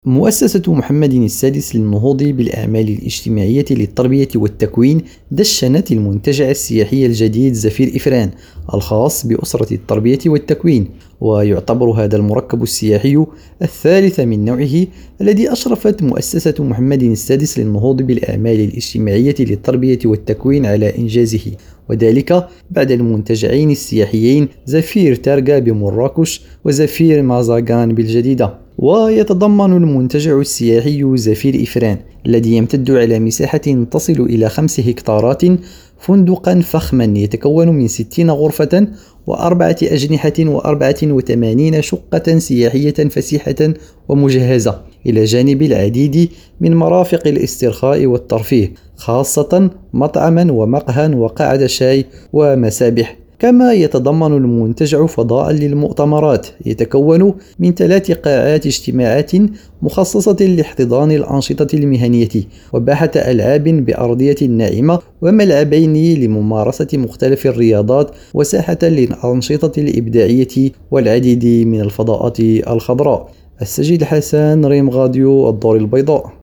مؤسسة محمد السادس للنهوض بالأعمال الاجتماعية للتربية والتكوين دشنت المنتجع السياحي الجديد زفير إفران الخاص بأسرة التربية والتكوين، ويعتبر هذا المركب السياحي الثالث من نوعه الذي أشرفت مؤسسة محمد السادس للنهوض بالأعمال الاجتماعية للتربية والتكوين على إنجازه، وذلك بعد المنتجعين السياحيين زفير تارغا بمراكش وزفير مازاغان بالجديدة. ويتضمن المنتجع السياحي زفير إفران الذي يمتد على مساحة تصل إلى 5 هكتارات فندقا فخما يتكون من 60 غرفة و4 أجنحة و84 شقة سياحية فسيحة ومجهزة، إلى جانب العديد من مرافق الاسترخاء والترفيه، خاصة مطعما ومقهى وقعدة شاي ومسابح. كما يتضمن المنتجع فضاء للمؤتمرات يتكون من 3 قاعات اجتماعات مخصصة لاحتضان الأنشطة المهنية، وباحة ألعاب بأرضية ناعمة، وملعبين لممارسة مختلف الرياضات، وساحة للأنشطة الإبداعية، والعديد من الفضاءات الخضراء. السجد حسن، ريم غاديو، الدار البيضاء.